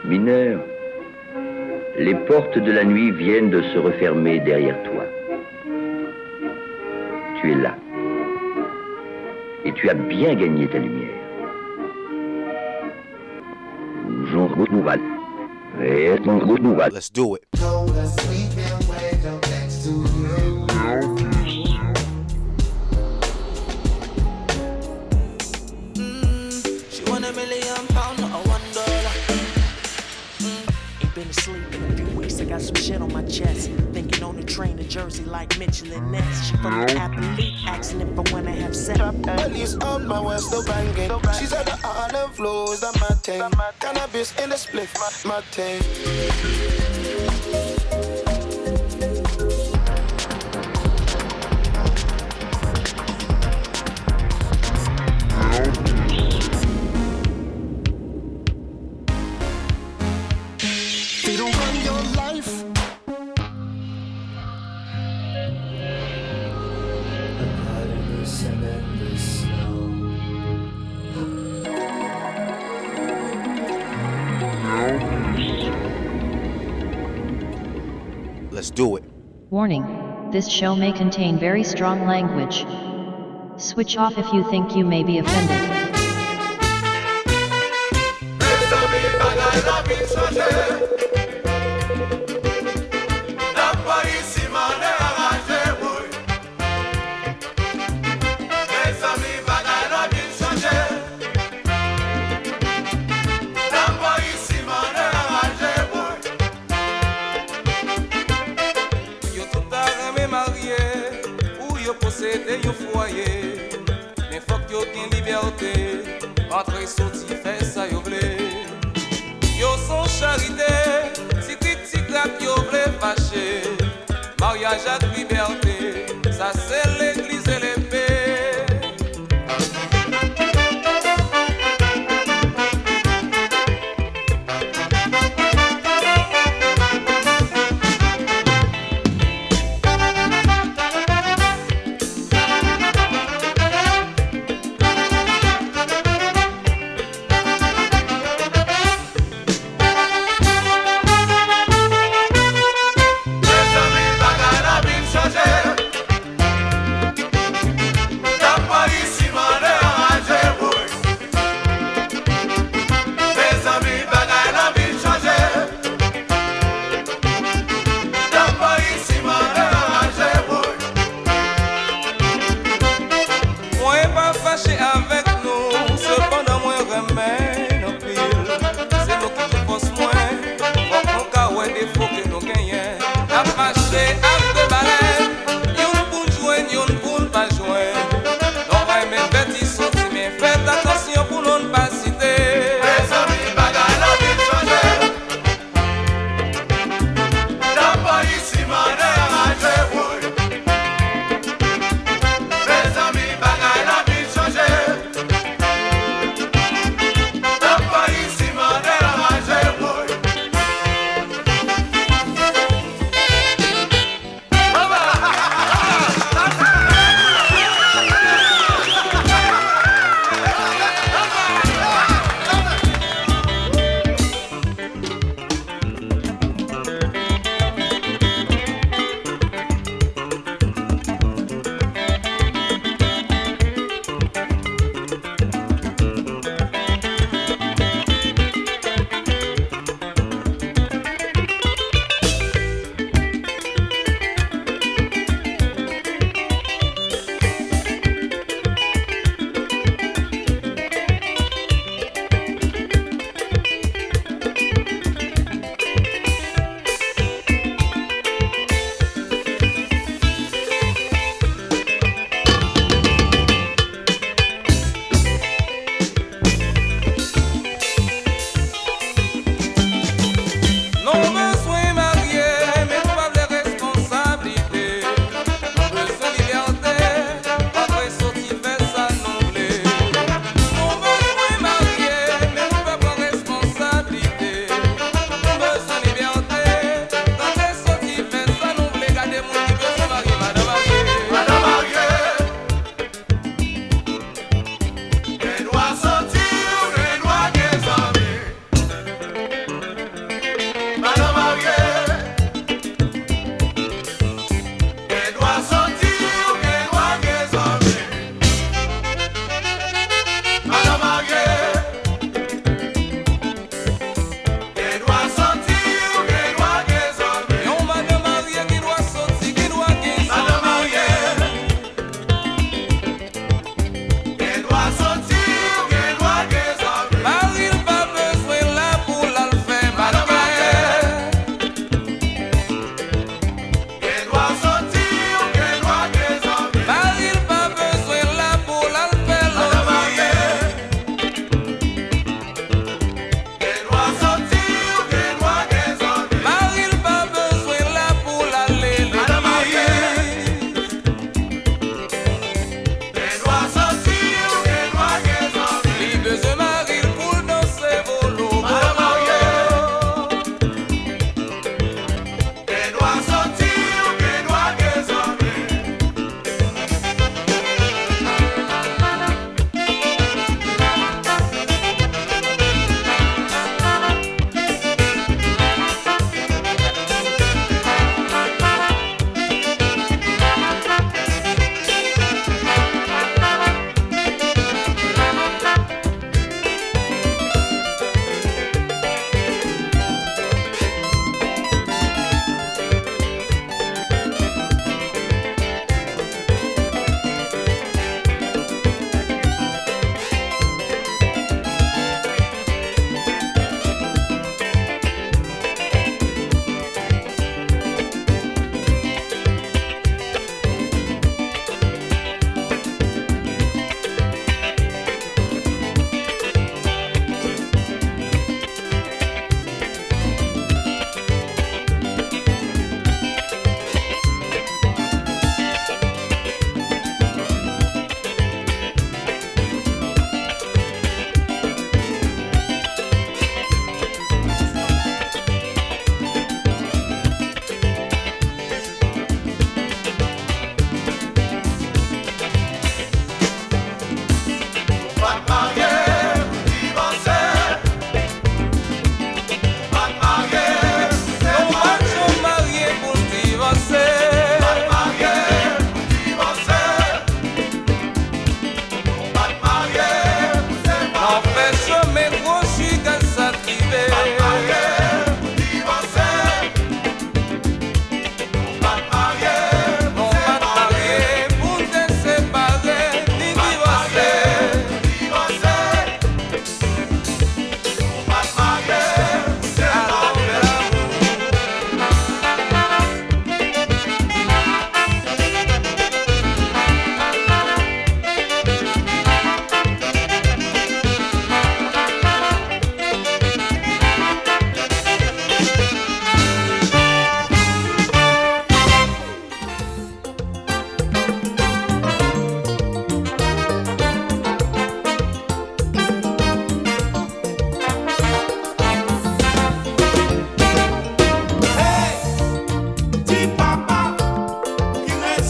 Mineur, les portes de la nuit viennent de se refermer derrière toi. Tu es là. Et tu as bien gagné ta lumière. Let's do it. She want £1 million, not $1. Ain't been asleep in a few weeks. I got some shit on my chest. Thinking on the train to Jersey like Mitchell and Ness. She from the athlete, asking if I wanna have sex. Police on my west, no banging. She said the Harlem flow is my thing. Cannabis in the spliff, my thing. They don't run your life. Let's do it. Warning, this show may contain very strong language. Switch off if you think you may be offended. Posséder yo foyer, mais faut que yo gain liberté. Rentrer sorti faire ça yo vle. Yo son charité, si ti clap yo vle fâché. Mariage avec liberté, ça c'est l'église et l'épée. Changer.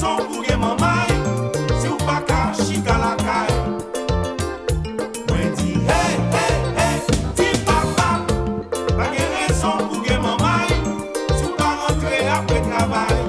raison pour que maman, si ou pas qu'à chita la caille. Moi dis hey, hey, hey, dis papa, pas de raison pour que maman, si ou pas rentrer après travail.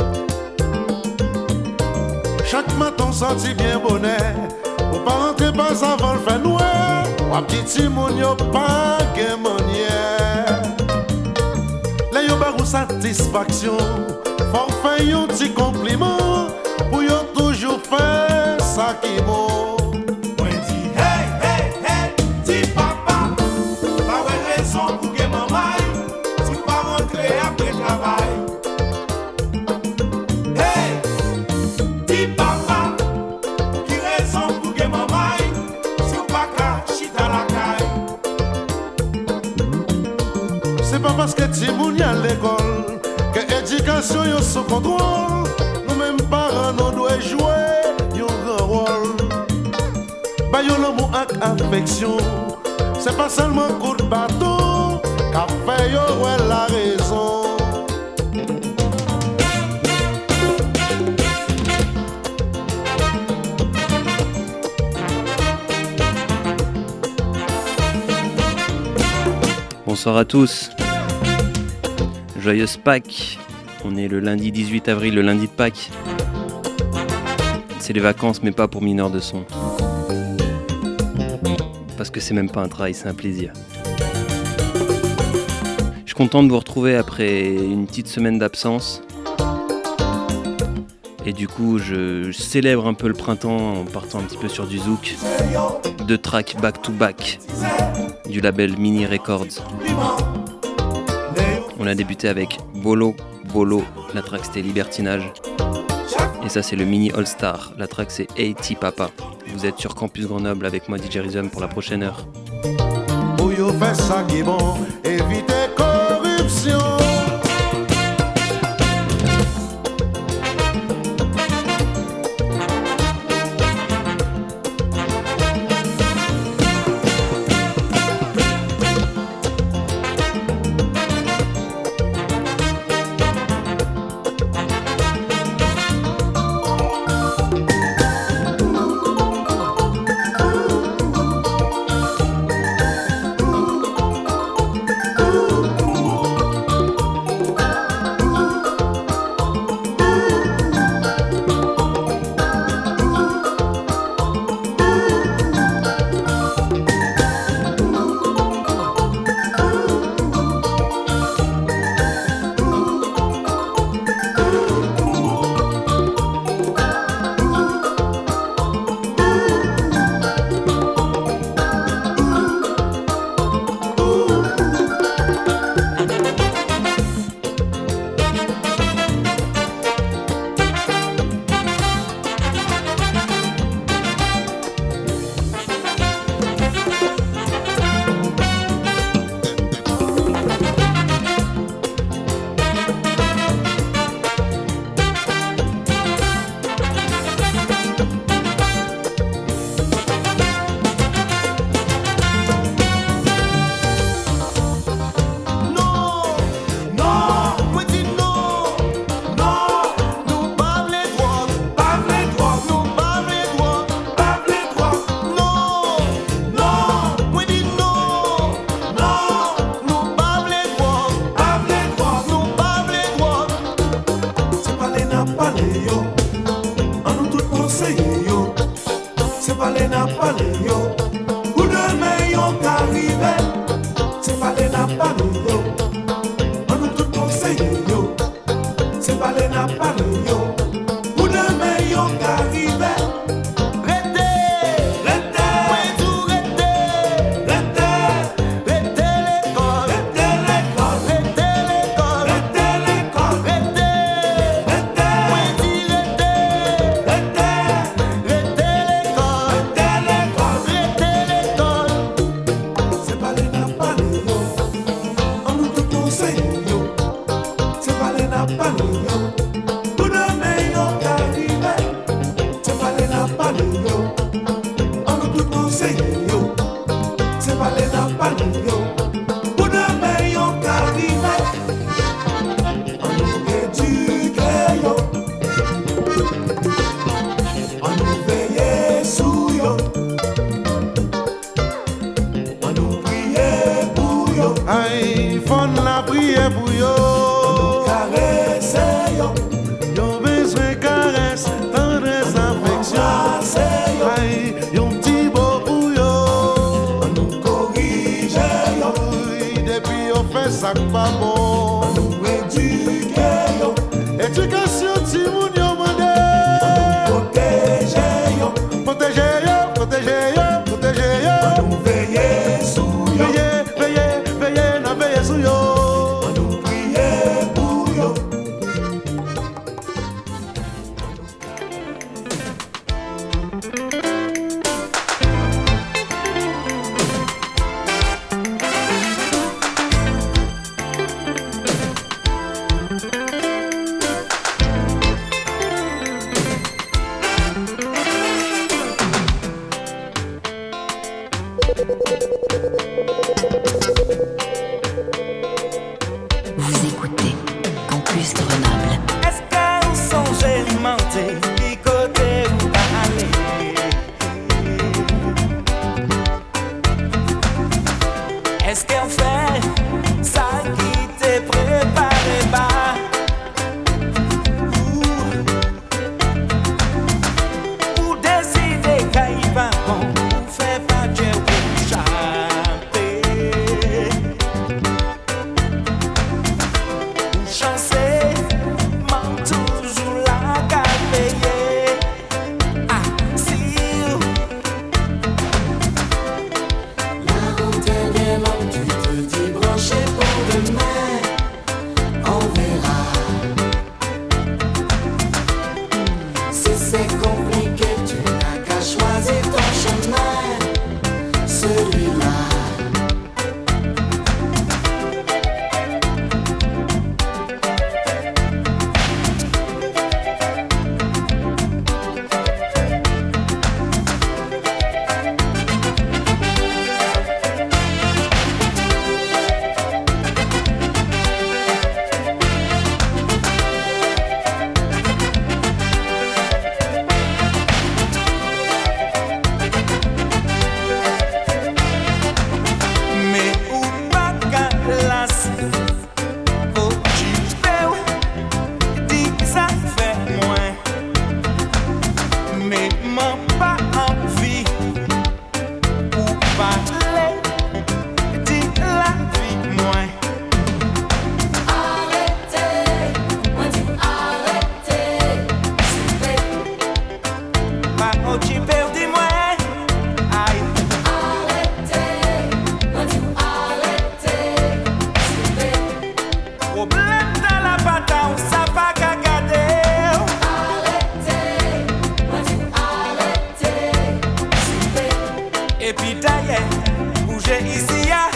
Chaque matin senti bien bonheur, ou pas rentrer pas avant le fin noir, ou un petit moun yo pas gen manière. Là yo ba ou satisfaction, faut faire un petit compliment, pour yo toujours faire ça qui bon. Moi dis hey, hey, hey, dis papa, pas de raison pour que maman, si ou pas rentrer après travail. Hey, dis papa, qui raison pour que maman, si ou pas qu'à chita la caille. C'est pas parce que ti moun y a l'école que éducation yo sous contrôle. Nous mêmes parents nous doit jouer un grand rôle. Ba yo l'amour ak affection, c'est pas seulement coup de bâton qu'a fait yo ouais la raison. Bonsoir à tous. Joyeuse Pâques. On est le lundi 18 avril, le lundi de Pâques. C'est les vacances, mais pas pour mineurs de son. Parce que c'est même pas un travail, c'est un plaisir. Je suis content de vous retrouver après une petite semaine d'absence. Et du coup, je célèbre un peu le printemps en partant un petit peu sur du zouk. 2 tracks back-to-back du label Mini Records. On a débuté avec Bolo, la track c'était Libertinage. Et ça c'est le Mini All Star, la track c'est A.T. Papa. Vous êtes sur Campus Grenoble avec moi DJ Rizom pour la prochaine heure. Bouillot fait ça qui est bon, évitez corruption. On nous veille sous yo. On nous prie pour yo. Aïe, fon la prière pour yo. On nous caresse yo. Yo besoin caresse, tendresse, affection. Aïe, yon petit beau pour yo. On nous corrige yo. Depuis on fait ça pas bon. On nous éduque yo. Éducation ti moun yo mandé. On nous protège yo. Protège yo, protège yo, protège yo. On nous veille sous yo. Veille, na veille sous yo. On nous prie pour yo. Vous écoutez Campus Grenoble. Est-ce qu'elle songeait monter, picoter ou aller? Est-ce qu'elle fait ça qui t'est préparé bas? Ou décider qu'il y va bon, ou fait pas Dieu pour chapper? Chancer, manque toujours la payer. Ah, si La route est bien longue, tu te dis branché pour demain. On verra. Si c'est compliqué, tu n'as qu'à choisir ton chemin, celui-là. mais ou pas qu'à lasser. Faut tu fais, dis que ça fait moins. Mais m'en pas envie. Ou parler, dis la vie moins. Arrêtez, moi dis arrêtez, s'il plaît. Pas au tu perds, moi. Aïe. Arrêtez, moi dis arrêtez, s'il plaît. Problème dans la bataille, ça pas qu'à garder. Arrêtez, moi dis arrêtez, s'il plaît. Et puis d'ailleurs, bouger ici, ah.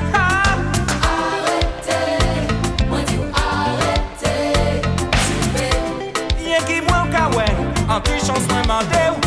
Arrêtez, moi dis arrêtez, s'il plaît. Y'a qui moi au kawè, en plus chance moi mandé ou.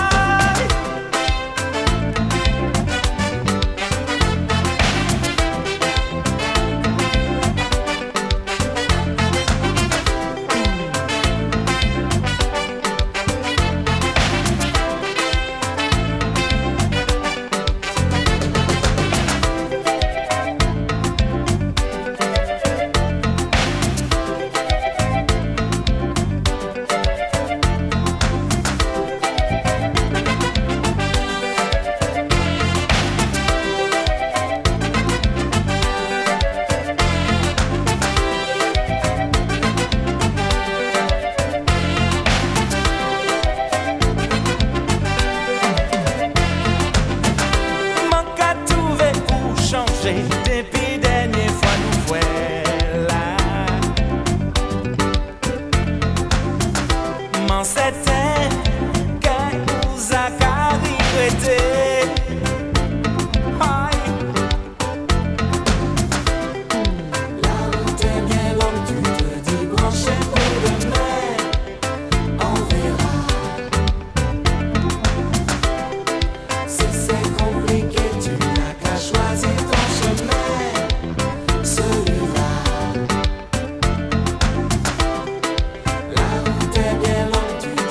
Depuis dernière fois nous voilà. M'en certain qu'elle nous a carité. La route est bien longue, tu te dis branché pour demain. On verra. Si c'est compliqué, tu n'as qu'à choisir ton chemin, celui-là. La route est bien longue, tu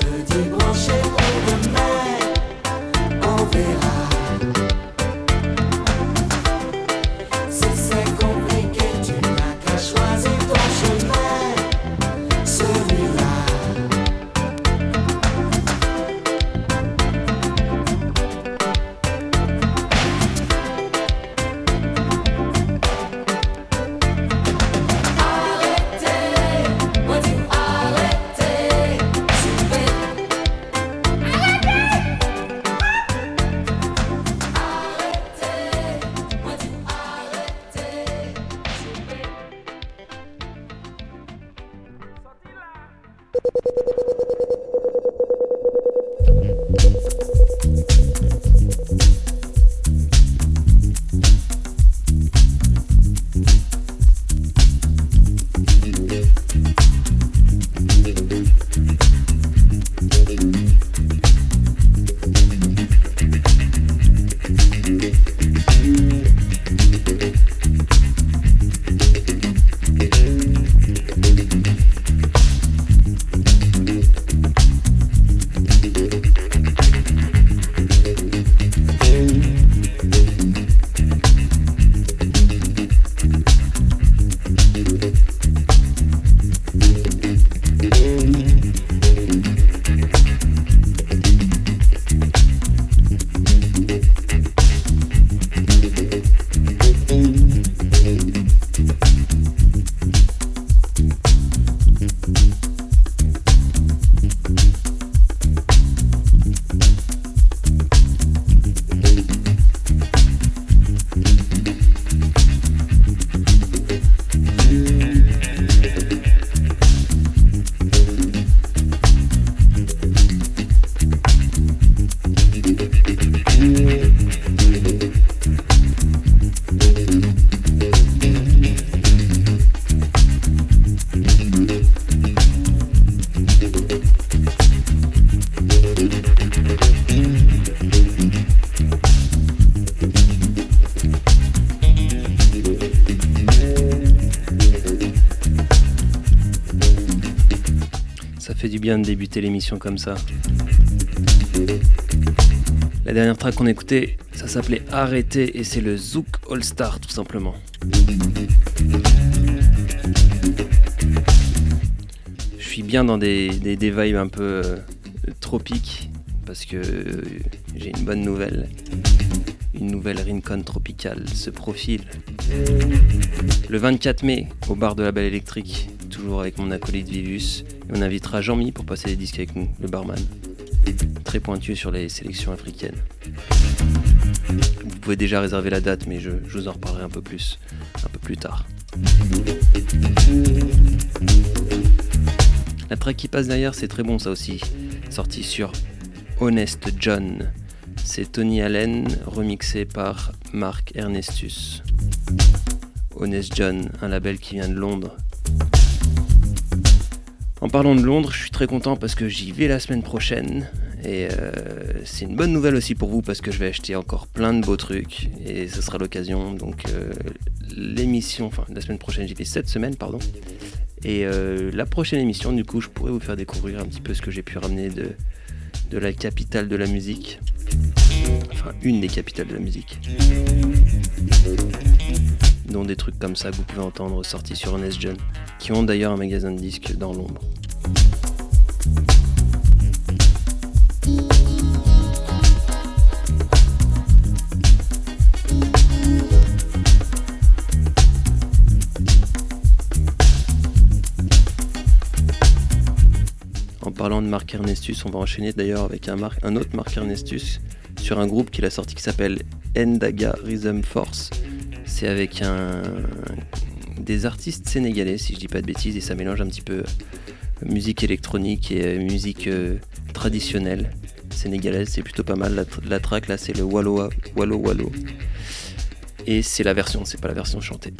bien de débuter l'émission comme ça. La dernière track qu'on écoutait, ça s'appelait Arrêter et c'est le Zouk All Star tout simplement. Je suis bien dans des vibes un peu tropiques parce que j'ai une bonne nouvelle. Une nouvelle Rincon tropicale se profile. Le 24 mai, au bar de la Belle Électrique, toujours avec mon acolyte Vivus, et on invitera Jean-Mi pour passer des disques avec nous, le barman. Très pointu sur les sélections africaines. Vous pouvez déjà réserver la date, mais je vous en reparlerai un peu plus tard. La track qui passe derrière, c'est très bon ça aussi. Sorti sur Honest John. C'est Tony Allen, remixé par Mark Ernestus. Honest John, un label qui vient de Londres. En parlant de Londres, je suis très content parce que j'y vais la semaine prochaine. Et c'est une bonne nouvelle aussi pour vous parce que je vais acheter encore plein de beaux trucs. Et ce sera l'occasion. Donc la semaine prochaine, j'y vais cette semaine, pardon. Et la prochaine émission, du coup, je pourrais vous faire découvrir un petit peu ce que j'ai pu ramener de la capitale de la musique. Enfin, une des capitales de la musique. Dont des trucs comme ça que vous pouvez entendre sortis sur Honest John, qui ont d'ailleurs un magasin de disques dans l'ombre. En parlant de Mark Ernestus, on va enchaîner d'ailleurs avec un autre Mark Ernestus sur un groupe qu'il a sorti qui s'appelle Ndaga Rhythm Force. C'est avec des artistes sénégalais, si je dis pas de bêtises, et ça mélange un petit peu musique électronique et musique traditionnelle sénégalaise. C'est plutôt pas mal. La track là, c'est le Wallo Wallo. Et c'est la version, c'est pas la version chantée.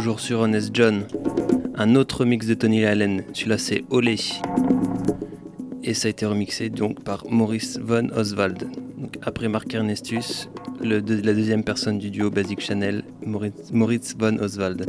toujours sur Honest John. Un autre mix de Tony Allen, celui-là c'est Olé. Et ça a été remixé donc par Maurice Von Oswald. Donc après Mark Ernestus, la deuxième personne du duo Basic Channel, Maurice Von Oswald.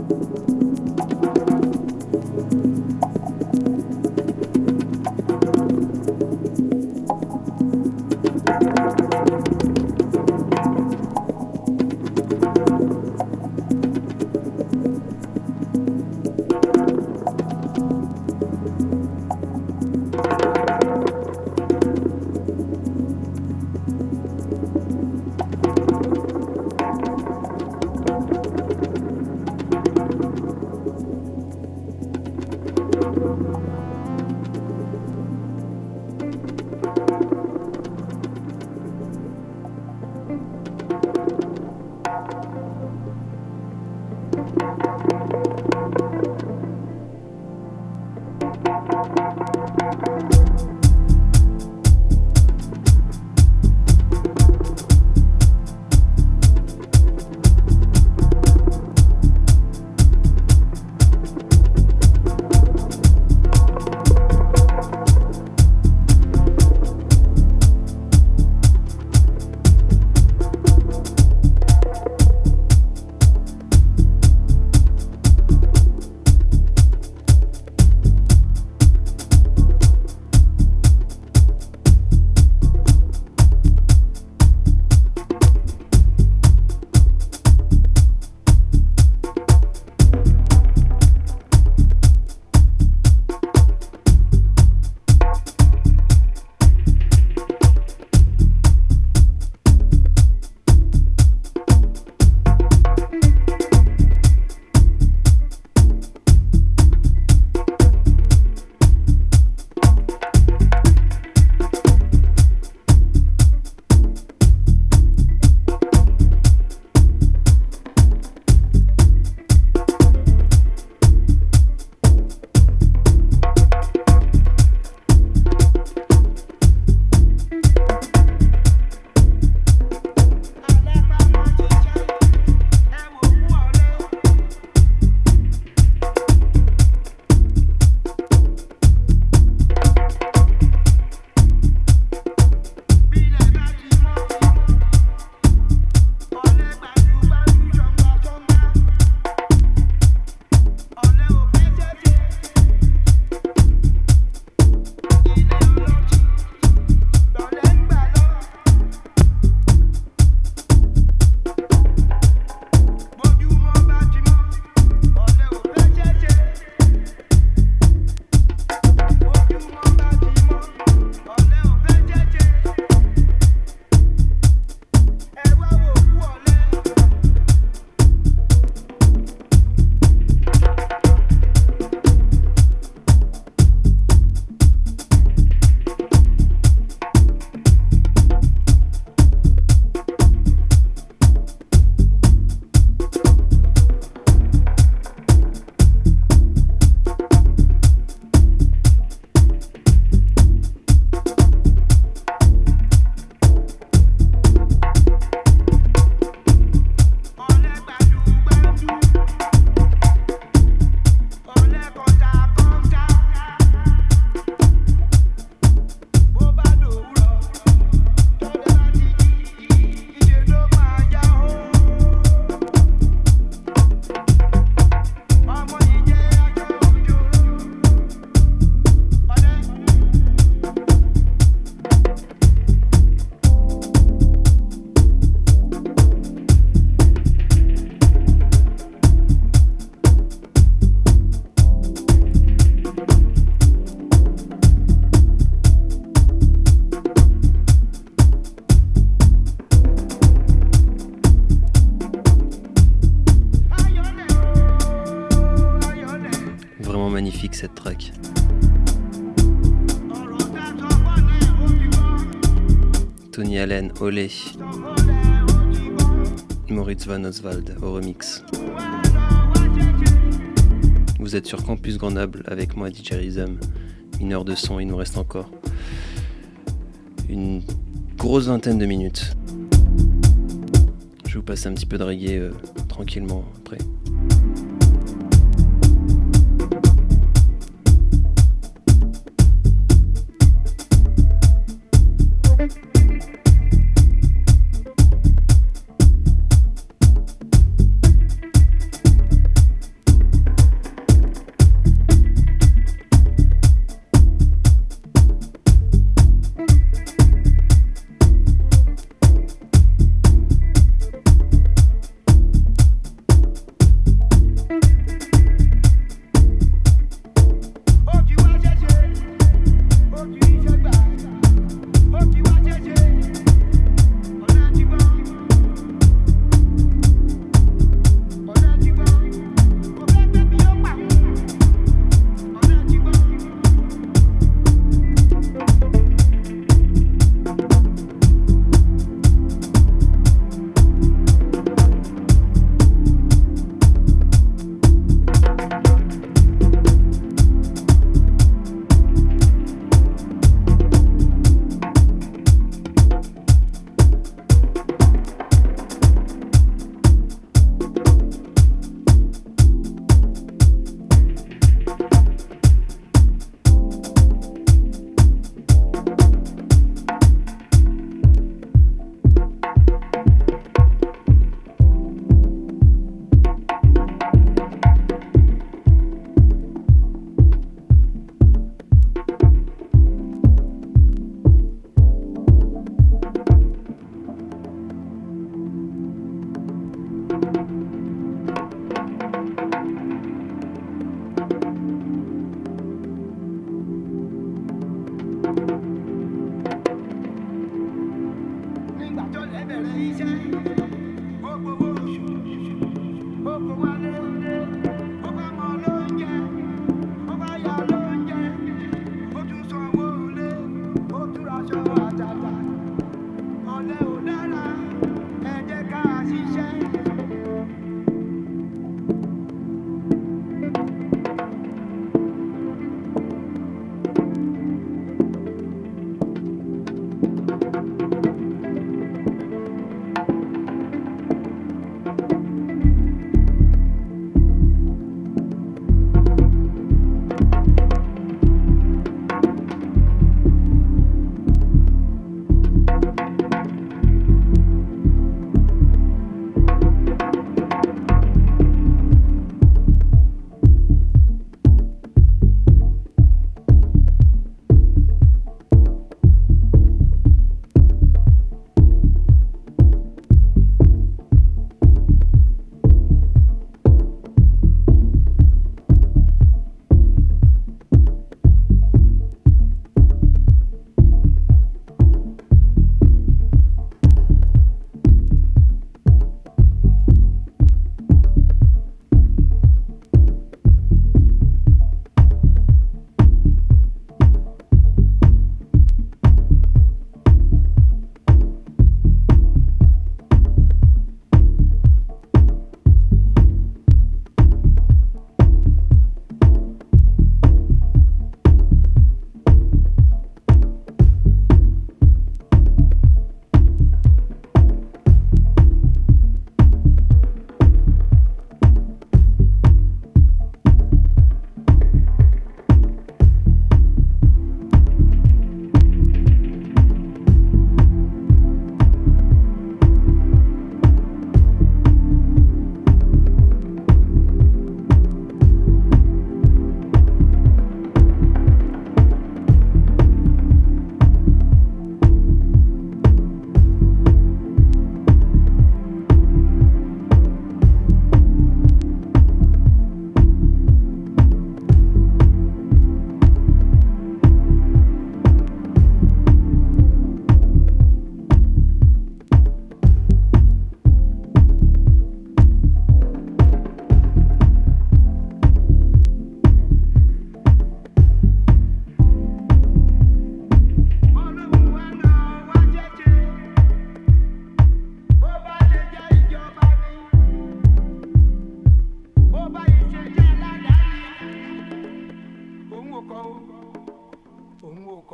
magnifique cette track. Tony Allen, Olé. Maurice Van Oswald au remix. Vous êtes sur Campus Grenoble avec moi DJ Rhythm. 1 heure de son, il nous reste encore une grosse vingtaine de minutes. Je vous passe un petit peu de reggae tranquillement après.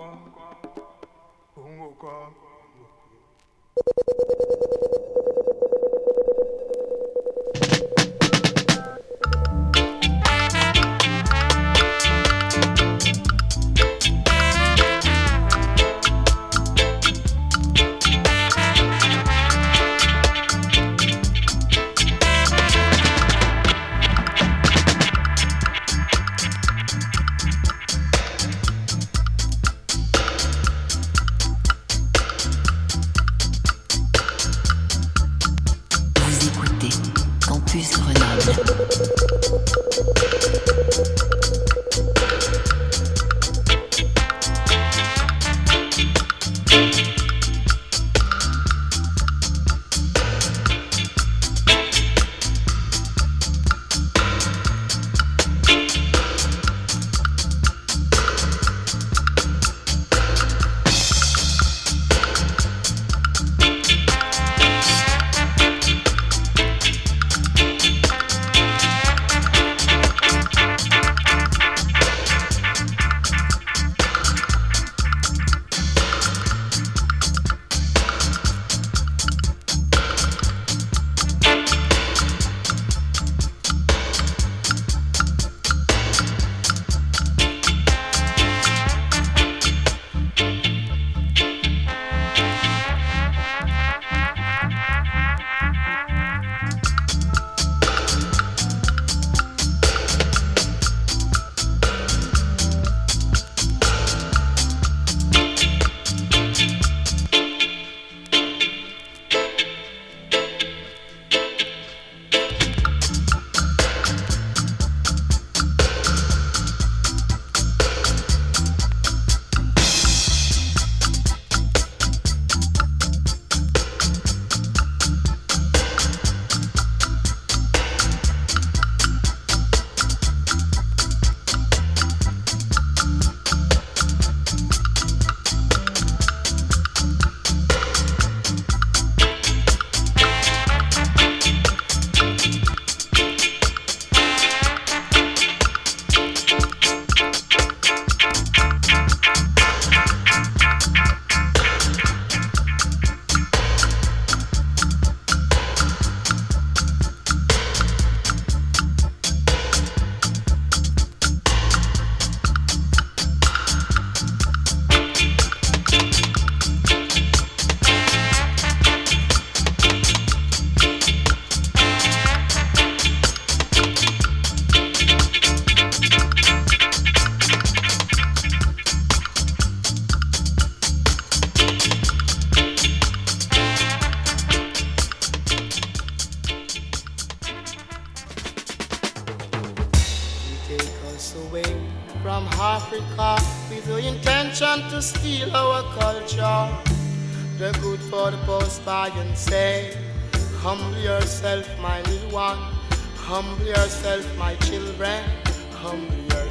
Africa with the intention to steal our culture. The good for the post by and say, humble yourself, my little one. Humble yourself, my children. Humble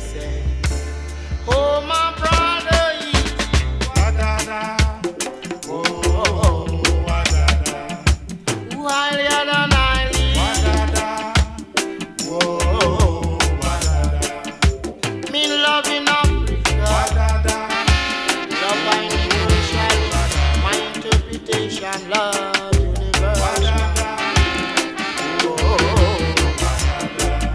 yourself. Oh, my brother, wa-da-da. Oh, oh, oh, wa-da-da. While than I live, wa-da-da. Oh, oh, wa-da-da. Me loving Africa, wa-da-da. Love my emotion, my interpretation, love universe, wa-da-da. Oh, wa-da-da.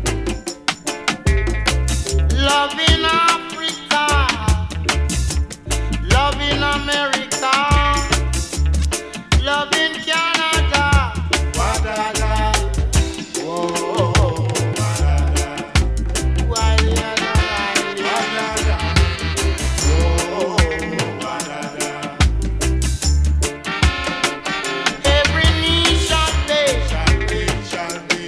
Love in Africa, love in America, love in Canada, wa-da-da. Oh, wa-da-da. While you're alive, wa-da-da. Oh, wa-da-da. Every knee shall bend,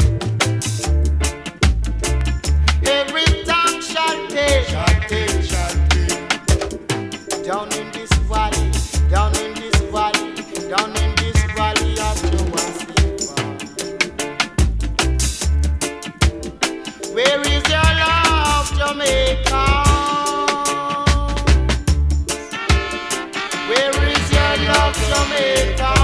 every tongue shall take. Down in this valley, down in this valley, down in this valley of Jawasifa. Where is your love, Jamaica? Where is your love, Jamaica?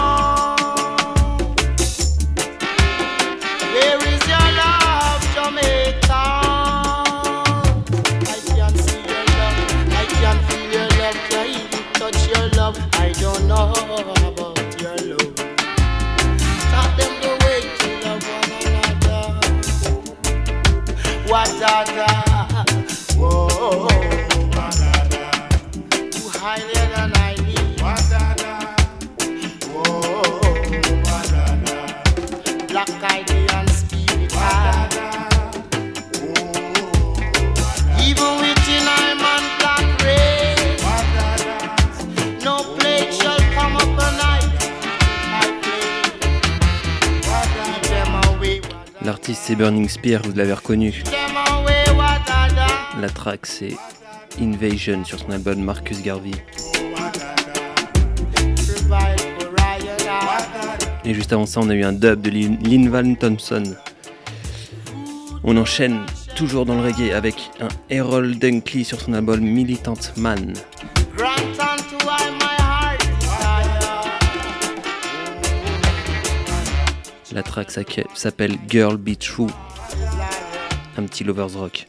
Where is your love, Jamaica? I can see your love, I can c'est Burning Spear, vous l'avez reconnu. La track c'est Invasion sur son album Marcus Garvey. Et juste avant ça, on a eu un dub de Lynn Van Thompson. On enchaîne toujours dans le reggae avec un Errol Dunkley sur son album Militant Man. La track s'appelle Girl Be True. Un petit Lovers Rock.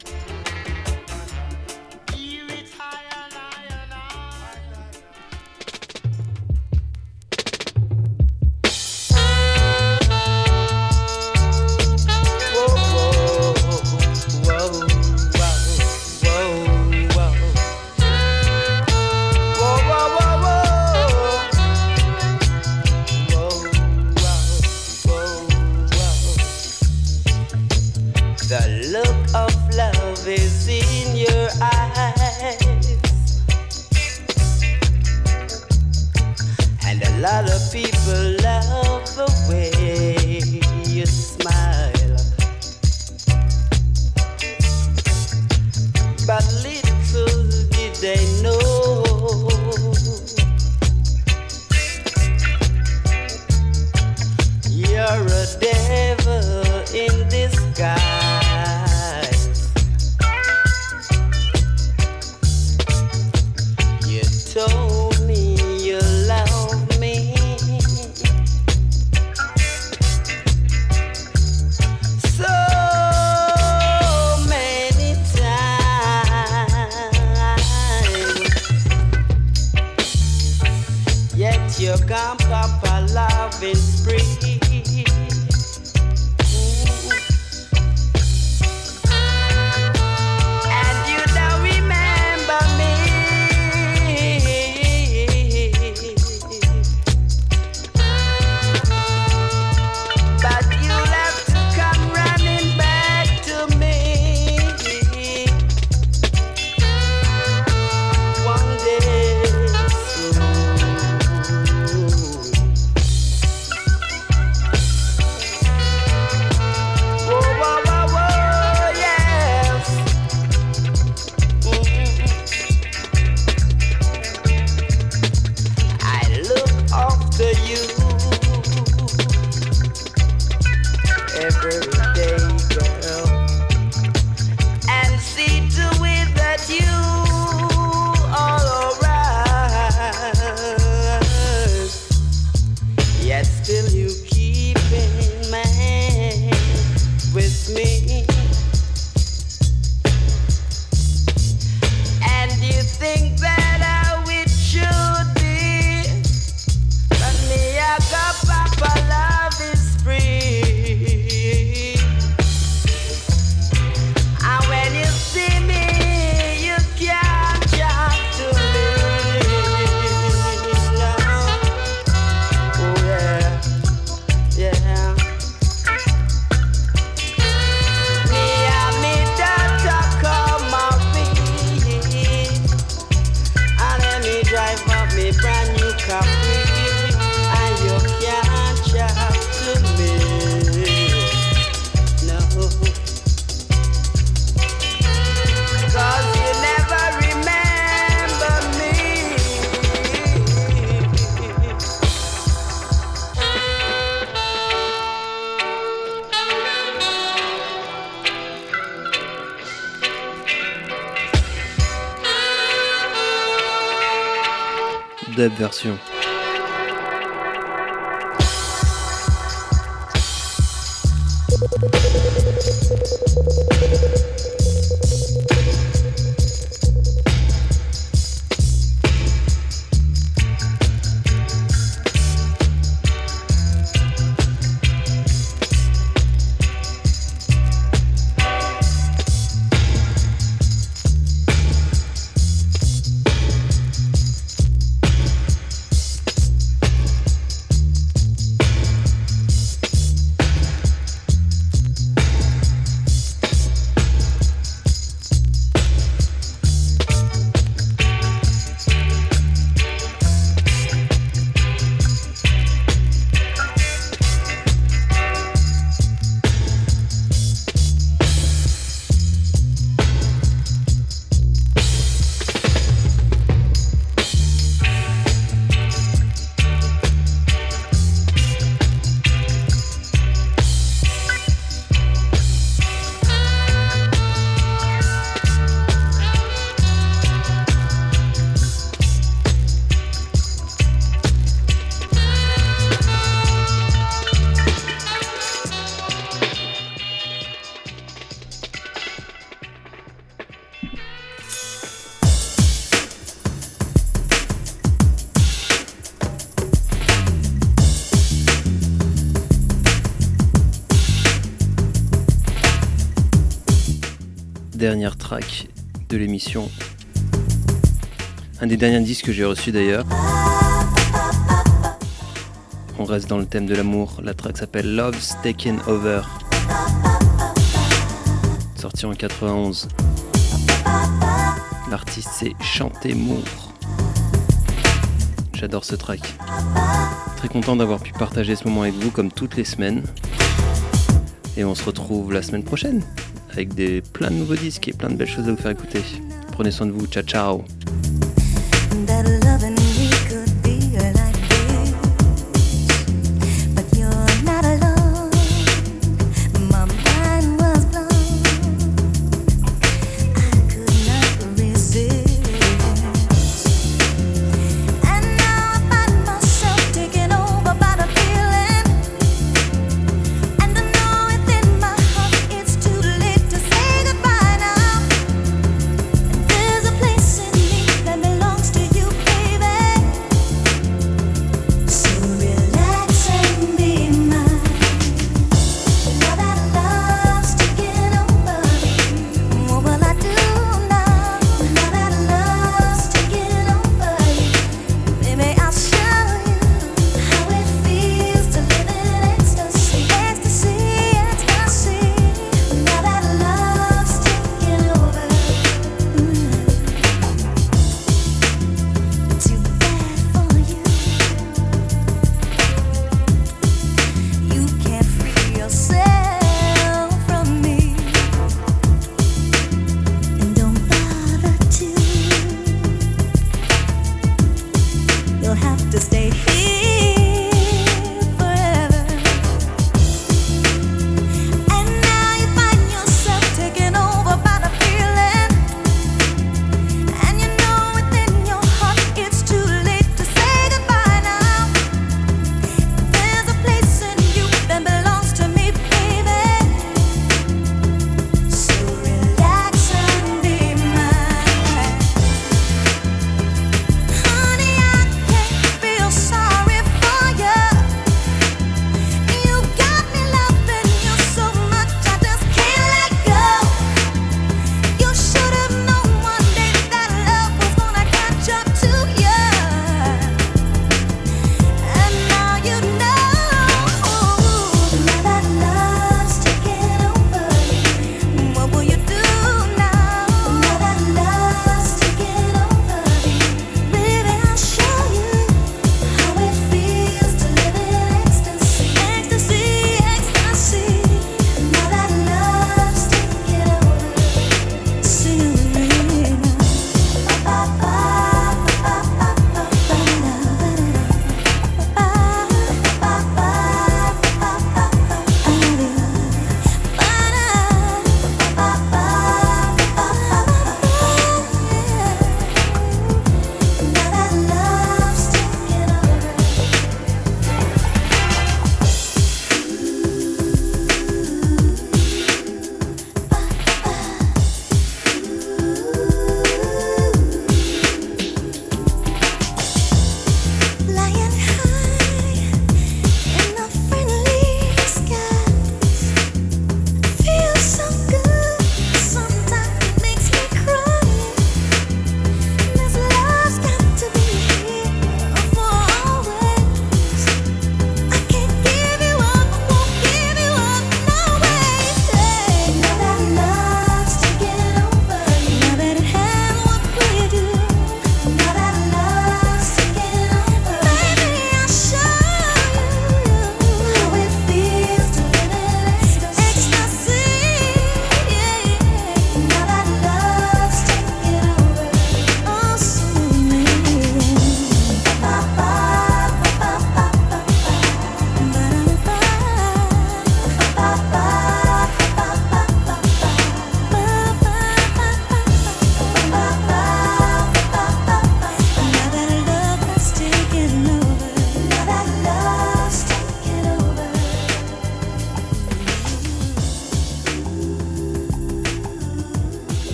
Dub version. dernière track de l'émission. Un des derniers disques que j'ai reçu d'ailleurs. On reste dans le thème de l'amour. La track s'appelle Love's Taken Over. Sorti en 91. L'artiste c'est Chanté Moore. J'adore ce track. Très content d'avoir pu partager ce moment avec vous comme toutes les semaines. Et on se retrouve la semaine prochaine avec plein de nouveaux disques et plein de belles choses à vous faire écouter. Prenez soin de vous, ciao ciao.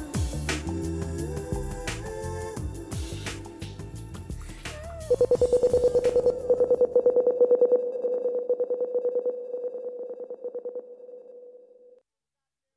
You